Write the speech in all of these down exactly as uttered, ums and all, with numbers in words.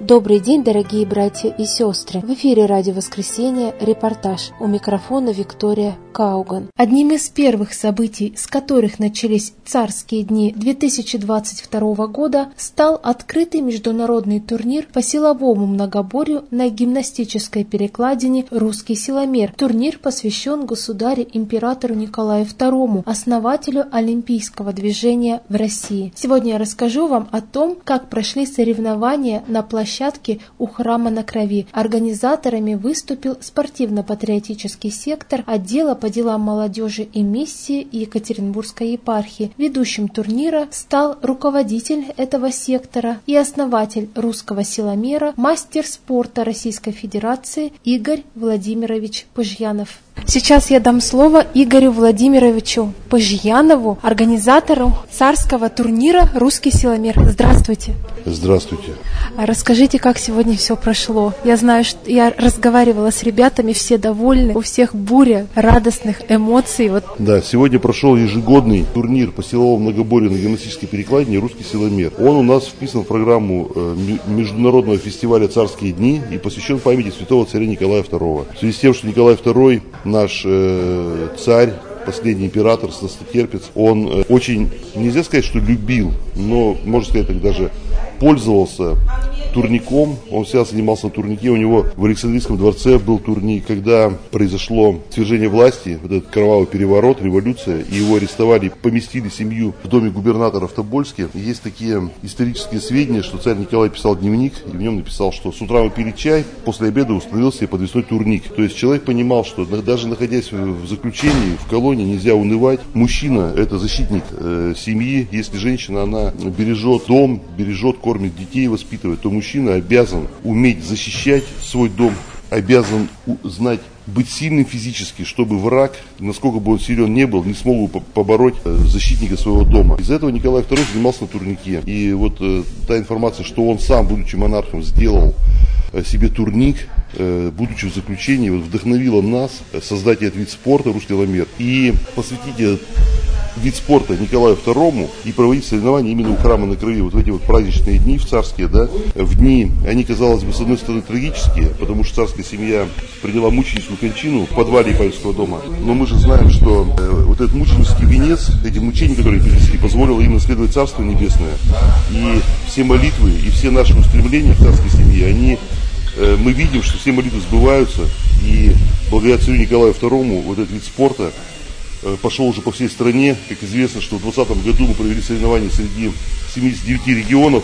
Добрый день, дорогие братья и сестры! В эфире Радио Воскресенье, репортаж. У микрофона Виктория Кауган. Одним из первых событий, с которых начались царские дни две тысячи двадцать второго года, стал открытый международный турнир по силовому многоборью на гимнастической перекладине «Русский силомер». Турнир посвящен государю-императору Николаю второму, основателю олимпийского движения в России. Сегодня я расскажу вам о том, как прошли соревнования на площадке площадке у храма на Крови. Организаторами выступил спортивно-патриотический сектор отдела по делам молодежи и миссии Екатеринбургской епархии. Ведущим турнира стал руководитель этого сектора и основатель русского силомера, мастер спорта Российской Федерации Игорь Владимирович Пыжьянов. Сейчас я дам слово Игорю Владимировичу Пыжьянову, организатору царского турнира «Русский силомер». Здравствуйте. Здравствуйте. Расскажите, как сегодня все прошло. Я знаю, что я разговаривала с ребятами, все довольны, у всех буря радостных эмоций. Вот. Да, сегодня прошел ежегодный турнир по силовому многоборью на гимнастической перекладине «Русский силомер». Он у нас вписан в программу международного фестиваля «Царские дни» и посвящен памяти святого царя Николая второго. В связи с тем, что Николай второй, наш э, царь, последний император, сластотерпец, он э, очень, нельзя сказать, что любил, но, можно сказать, так даже пользовался турником. Он всегда занимался на турнике. У него в Александрийском дворце был турник. Когда произошло свержение власти, вот этот кровавый переворот, революция, и его арестовали, поместили семью в доме губернатора в Тобольске. Есть такие исторические сведения, что царь Николай писал дневник, и в нем написал, что с утра мы пили чай, после обеда установил себе подвесной турник. То есть человек понимал, что даже находясь в заключении, в колонии, нельзя унывать. Мужчина – это защитник э, семьи. Если женщина, она бережет дом, бережет, кормит детей, воспитывает, то мужчина обязан уметь защищать свой дом, обязан знать, быть сильным физически, чтобы враг, насколько бы он силен не был, не смог бы побороть защитника своего дома. Из-за этого Николай второй занимался на турнике. И вот э, та информация, что он сам, будучи монархом, сделал э, себе турник, э, будучи в заключении, вот, вдохновила нас создать этот вид спорта «Русский силомер» и посвятить этот вид спорта Николаю второму и проводить соревнования именно у храма на Крови вот в эти вот праздничные дни, в царские, да, в дни, они, казалось бы, с одной стороны трагические, потому что царская семья приняла мученическую кончину в подвале Ипатьевского дома, но мы же знаем, что э, вот этот мученический венец, эти мучения, которые перенесли, позволило им наследовать Царство Небесное, и все молитвы, и все наши устремления в царской семье, они, э, мы видим, что все молитвы сбываются, и благодаря царю Николаю второму вот этот вид спорта пошел уже по всей стране. Как известно, что в двадцатом году мы провели соревнования среди семидесяти девяти регионов,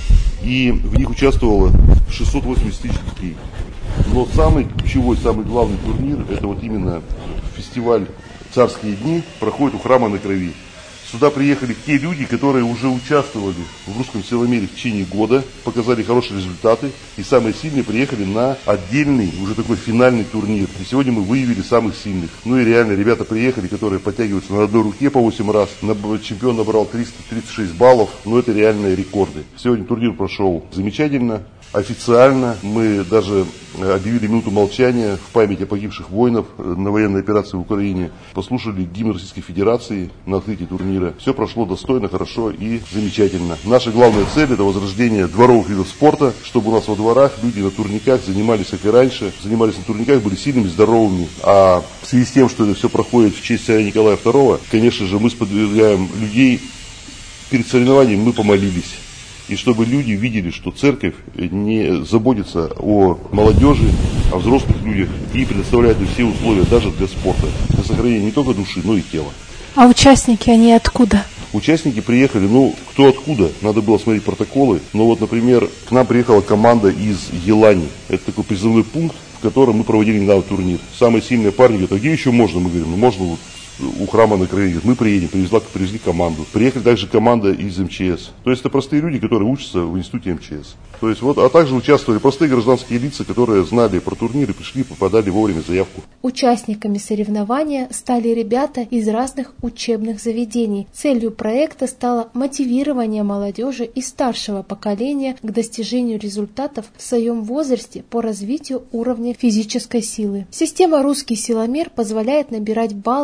и в них участвовало шестьсот восемьдесят тысяч детей. Но самый ключевой, самый главный турнир, это вот именно фестиваль «Царские дни», проходит у храма на Крови. Сюда приехали те люди, которые уже участвовали в русском силомере в течение года, показали хорошие результаты. И самые сильные приехали на отдельный, уже такой финальный турнир. И сегодня мы выявили самых сильных. Ну и реально ребята приехали, которые подтягиваются на одной руке по восемь раз. Чемпион набрал триста тридцать шесть баллов. Но это реальные рекорды. Сегодня турнир прошел замечательно. Официально мы даже объявили минуту молчания в память о погибших воинов на военной операции в Украине. Послушали гимн Российской Федерации на открытии турнира. Все прошло достойно, хорошо и замечательно. Наша главная цель – это возрождение дворовых видов спорта, чтобы у нас во дворах люди на турниках занимались, как и раньше, занимались на турниках, были сильными, здоровыми. А в связи с тем, что это все проходит в честь царя Николая второго, конечно же, мы сподвигаем людей перед соревнованием, мы помолились. И чтобы люди видели, что церковь не заботится о молодежи, о взрослых людях и предоставляет им все условия даже для спорта, для сохранения не только души, но и тела. А участники, они откуда? Участники приехали, ну, кто откуда, надо было смотреть протоколы. Но вот, например, к нам приехала команда из Елани. Это такой призывной пункт, в котором мы проводили недавно турнир. Самые сильные парни говорят, а где еще можно? Мы говорим, ну, можно вот у храма на Крови. Мы приедем, привезла, привезли команду. Приехали также команда из эм че эс. То есть это простые люди, которые учатся в институте эм че эс. То есть вот, а также участвовали простые гражданские лица, которые знали про турниры, пришли, попадали вовремя заявку. Участниками соревнования стали ребята из разных учебных заведений. Целью проекта стало мотивирование молодежи и старшего поколения к достижению результатов в своем возрасте по развитию уровня физической силы. Система «Русский силомер» позволяет набирать баллы за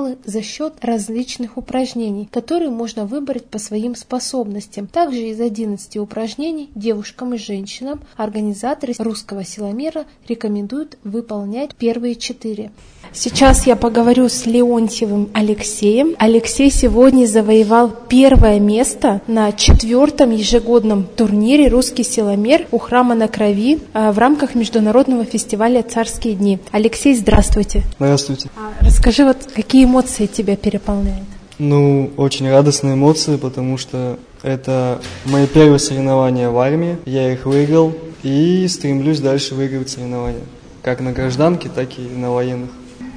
счет различных упражнений, которые можно выбрать по своим способностям. Также из одиннадцати упражнений девушкам и женщинам организаторы русского силомера рекомендуют выполнять первые четыре. Сейчас я поговорю с Леонтьевым Алексеем. Алексей сегодня завоевал первое место на четвертом ежегодном турнире «Русский силомер» у храма на Крови в рамках международного фестиваля «Царские дни». Алексей, здравствуйте. Здравствуйте. Расскажи, вот какие эмоции тебя переполняют? Ну, очень радостные эмоции, потому что это мои первые соревнования в армии. Я их выиграл и стремлюсь дальше выигрывать соревнования. Как на гражданке, так и на военных.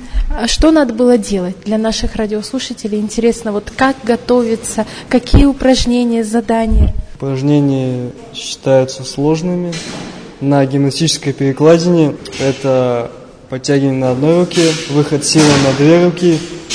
А что надо было делать для наших радиослушателей? Интересно, вот как готовиться, какие упражнения, задания? Упражнения считаются сложными. На гимнастической перекладине это подтягивание на одной руке, выход силой на две руки,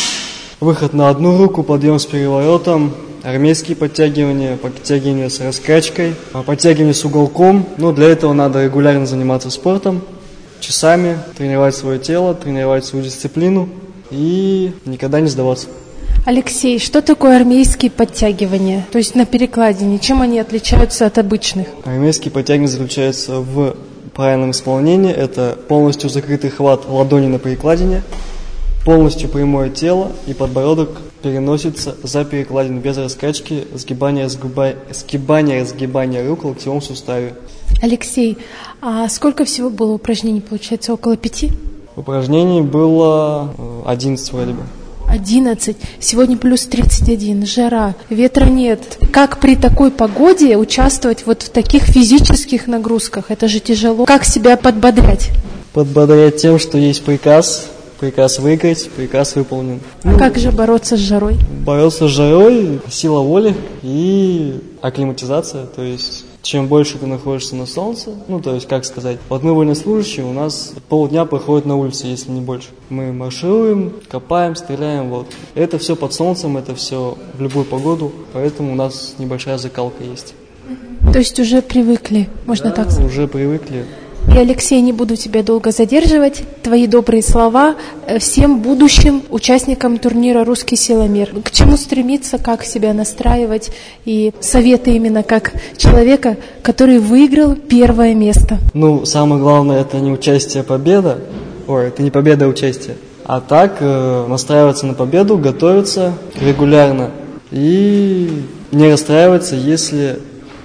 выход на одну руку, подъем с переворотом, армейские подтягивания, подтягивания с раскачкой, подтягивания с уголком. Но для этого надо регулярно заниматься спортом, часами, тренировать свое тело, тренировать свою дисциплину и никогда не сдаваться. Алексей, что такое армейские подтягивания? То есть на перекладине, чем они отличаются от обычных? Армейские подтягивания заключаются в правильном исполнении. Это полностью закрытый хват ладони на перекладине, полностью прямое тело и подбородок переносится за перекладину без раскачки, сгибания, сгиба... сгибания, разгибания рук в локтевом суставе. Алексей, а сколько всего было упражнений? Получается, около пяти? Упражнений было одиннадцать вроде бы. одиннадцать. Сегодня плюс тридцать один. Жара. Ветра нет. Как при такой погоде участвовать вот в таких физических нагрузках? Это же тяжело. Как себя подбодрять? Подбодрять тем, что есть приказ. Приказ выиграть, приказ выполнен. А ну, как же бороться с жарой? Бороться с жарой, сила воли и акклиматизация. То есть, чем больше ты находишься на солнце, ну, то есть, как сказать, вот мы военнослужащие, у нас полдня проходит на улице, если не больше. Мы маршируем, копаем, стреляем, вот. Это все под солнцем, это все в любую погоду, поэтому у нас небольшая закалка есть. То есть уже привыкли, можно да, так сказать? уже привыкли. И, Алексей, не буду тебя долго задерживать. Твои добрые слова всем будущим участникам турнира «Русский силомер». К чему стремиться, как себя настраивать и советы именно как человека, который выиграл первое место. Ну, самое главное, это не участие, а победа. Ой, это не победа, а участие. А так, э, настраиваться на победу, готовиться регулярно и не расстраиваться, если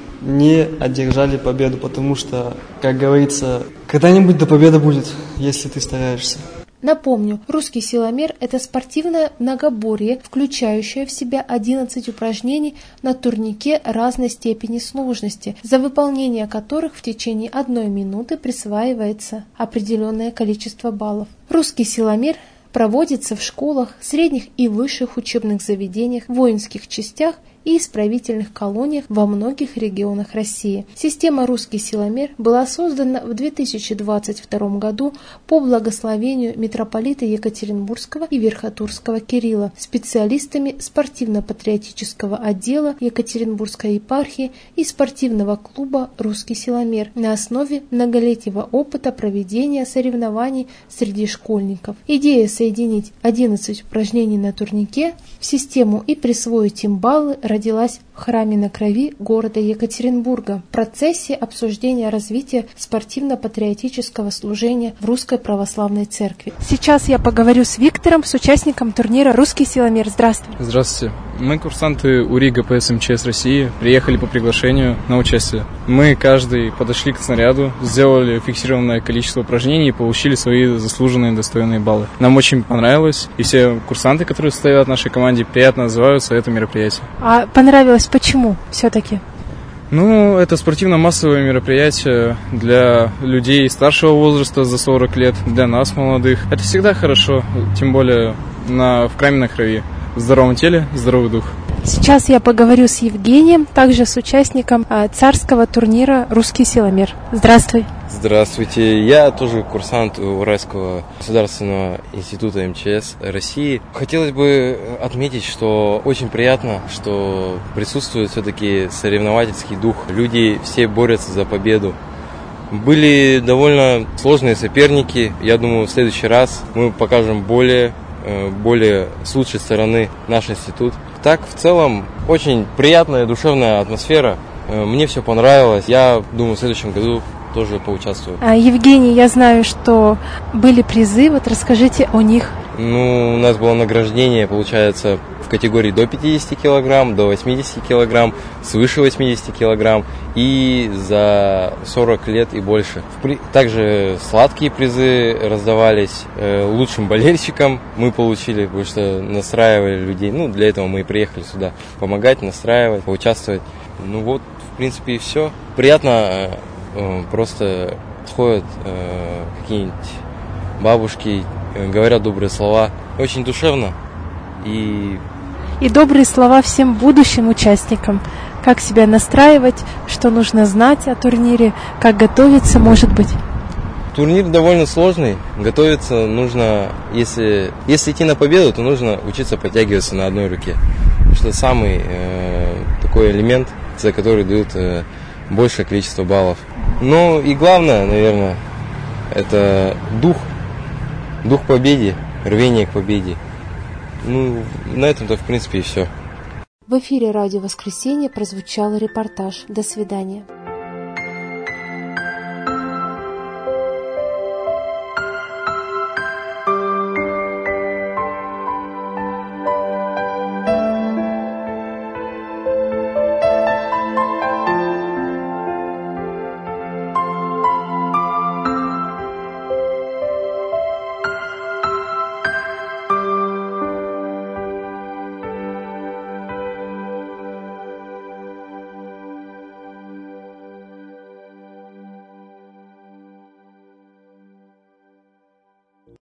не одержали победу, потому что, как говорится, когда-нибудь до победы будет, если ты стараешься. Напомню, русский силомер – это спортивное многоборье, включающее в себя одиннадцать упражнений на турнике разной степени сложности, за выполнение которых в течение одной минуты присваивается определенное количество баллов. Русский силомер проводится в школах, средних и высших учебных заведениях, воинских частях и исправительных колониях во многих регионах России. Система «Русский силомер» была создана в две тысячи двадцать втором году по благословению митрополита Екатеринбургского и Верхотурского Кирилла, специалистами спортивно-патриотического отдела Екатеринбургской епархии и спортивного клуба «Русский силомер» на основе многолетнего опыта проведения соревнований среди школьников. Идея соединить одиннадцать упражнений на турнике в систему и присвоить им баллы родилась в храме на Крови города Екатеринбурга в процессе обсуждения развития спортивно-патриотического служения в Русской Православной Церкви. Сейчас я поговорю с Виктором, с участником турнира «Русский силомер». Здравствуйте. Здравствуйте. Мы курсанты УРИ ГПС МЧС России, приехали по приглашению на участие. Мы каждый подошли к снаряду, сделали фиксированное количество упражнений и получили свои заслуженные достойные баллы. Нам очень понравилось, и все курсанты, которые состоят в нашей команде, приятно отзываются это мероприятие. А понравилось почему все-таки? Ну, это спортивно-массовое мероприятие для людей старшего возраста за сорок лет, для нас, молодых. Это всегда хорошо, тем более на, в храме на Крови. В здоровом теле, здоровый дух. Сейчас я поговорю с Евгением, также с участником а, царского турнира «Русский силомер». Здравствуй. Здравствуйте. Я тоже курсант Уральского государственного института МЧС России. Хотелось бы отметить, что очень приятно, что присутствует все-таки соревновательский дух. Люди все борются за победу. Были довольно сложные соперники. Я думаю, в следующий раз мы покажем более более с лучшей стороны наш институт. Так, в целом, очень приятная, душевная атмосфера. Мне все понравилось. Я думаю, в следующем году тоже поучаствую. А, Евгений, я знаю, что были призы. Вот расскажите о них. Ну, у нас было награждение, получается, в категории до пятидесяти килограмм, до восьмидесяти килограмм, свыше восьмидесяти килограмм и за сорок лет и больше. Также сладкие призы раздавались лучшим болельщикам. Мы получили, потому что настраивали людей. Ну, для этого мы и приехали сюда помогать, настраивать, поучаствовать. Ну вот, в принципе, и все. Приятно, просто ходят какие-нибудь бабушки, говорят добрые слова. Очень душевно. И... и добрые слова всем будущим участникам. Как себя настраивать, что нужно знать о турнире, как готовиться, может быть. Турнир довольно сложный. Готовиться нужно, если, если идти на победу, то нужно учиться подтягиваться на одной руке. Что самый э, такой элемент, за который дают э, большее количество баллов. Ну и главное, наверное, это дух. Дух победы, рвение к победе. Ну, на этом-то, в принципе, и все. В эфире радио «Воскресенье» прозвучал репортаж. До свидания.